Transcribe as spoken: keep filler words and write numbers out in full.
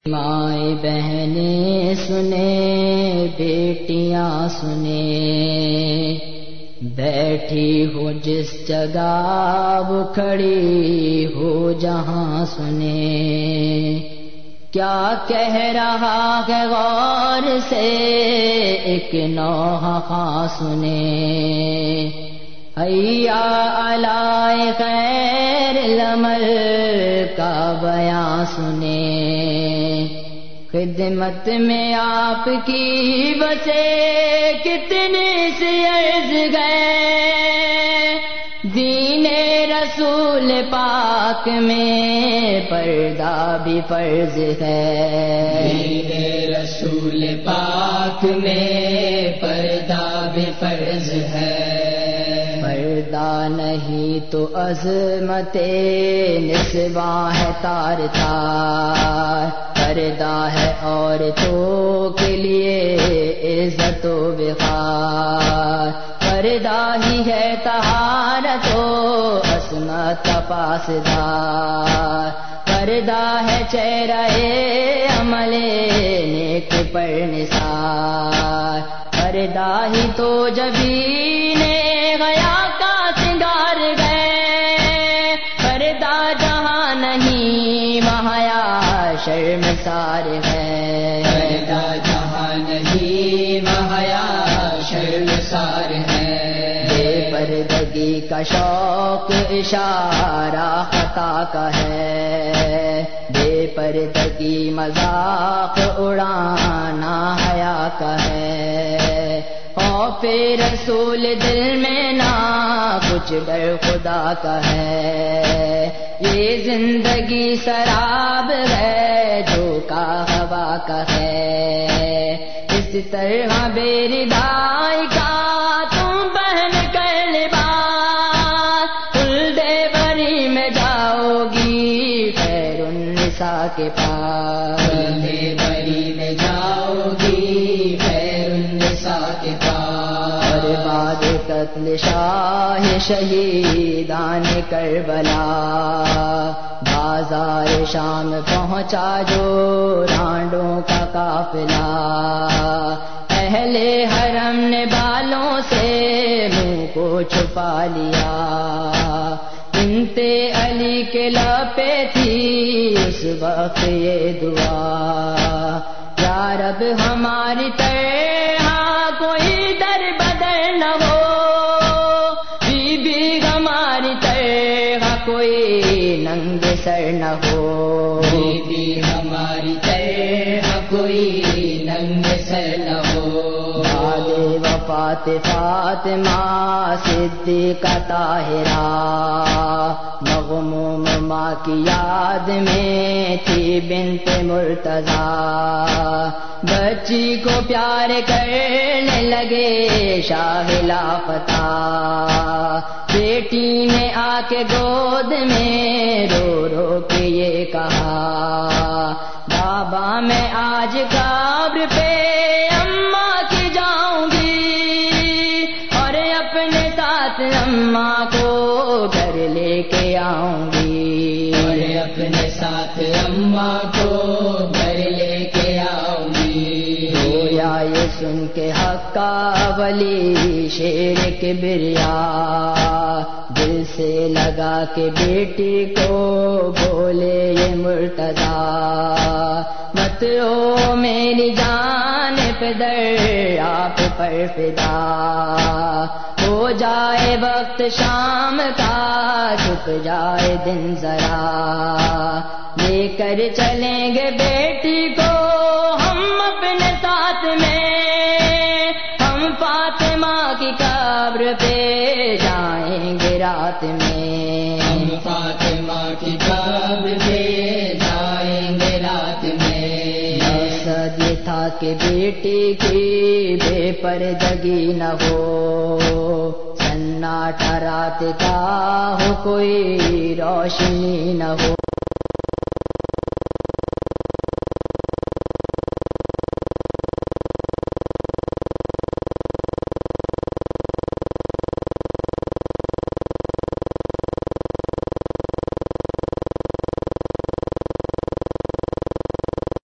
مائیں بہنیں سنے، بیٹیاں سنے، بیٹھی ہو جس جگہ وہ کھڑی ہو جہاں سنے، کیا کہہ رہا ہے غور سے ایک نوحہ خواں سنے، حیا علی خیر العمل کا بیاں سنے، خدمت میں آپ کی بسے کتنے سے عرض گئے، دین رسول پاک میں پردہ بھی فرض ہے، دین رسول پاک میں پردہ بھی فرض ہے، پردہ نہیں تو عظمت نسواں ہے تار تار، پردہ ہے عورتوں کے لیے عزت و وقار، پردہ ہی ہے طہارت و عصمت کا پاسدار، پردہ ہے چہرہ عمل نیک پر نثار، پردہ ہی تو جبین غیا کا سنگار گئے، پردہ جہاں نہیں وہاں شرمسار ہے، پردہ جہاں نہیں وہاں شرمسار ہے، بے پردگی کا شوق اشارہ خطا کا ہے، بے پردگی مذاق اڑانا حیا کا ہے، خوف رسول دل میں نہ کچھ ڈر خدا کا ہے، یہ زندگی سراب ہے دھوکا ہوا کا ہے، اس طرح بے ردائی کا تم پہن کر لباس خلد بری میں جاؤ گی خیر النساء کے پاس، خلد بری میں جاؤ گی خیر النساء کے پاس، اور بعد قتل شاہ شہیدان کربلا بازار شام پہنچا جو رانڈوں کا قافلہ، اہل حرم نے بالوں سے منہ کو چھپا لیا، بنت علی کے لب پہ تھی اس وقت یہ دعا، یا رب ہماری طرح کوئی در بدر نہ ہو، بی بی ہماری طرح کوئی ننگ سر نہ ہو، بی بی ہماری طرح کوئی ننگ سر نہ ہو، بعد وفات فاطمہ صدیقہ طاہرہ مغموم ماں کی یاد میں تھی بنت مرتضیٰ، بچی کو پیار کرنے لگے شاہ لافتہ، بیٹی نے آ کے گود میں رو رو کے یہ کہا، بابا میں آج قبر پہ اماں کی جاؤں گی، اور اپنے ساتھ اماں کو گھر لے کے آؤں گی، اور اپنے ساتھ اماں کو گھر لے کے آؤں گی، رویا یہ سن کے حقا ولی شیر کبریا، دل سے لگا کہ بیٹی کو بولے یہ مرتضیٰ، مت او میری جان پدر آپ پر فدا، ہو جائے وقت شام کا چھپ جائے دن ذرا، لے کر چلیں گے بیٹی کو ہم اپنے ساتھ میں، ہم فاطمہ کی قبر پہ جائیں گے رات میں، ہم فاطمہ کی قبر پہ جائیں گے رات میں، مقصد یہ تھا کہ بیٹی کی بے پردگی نہ ہو، سناٹا رات کا ہو کوئی روشنی نہ ہو۔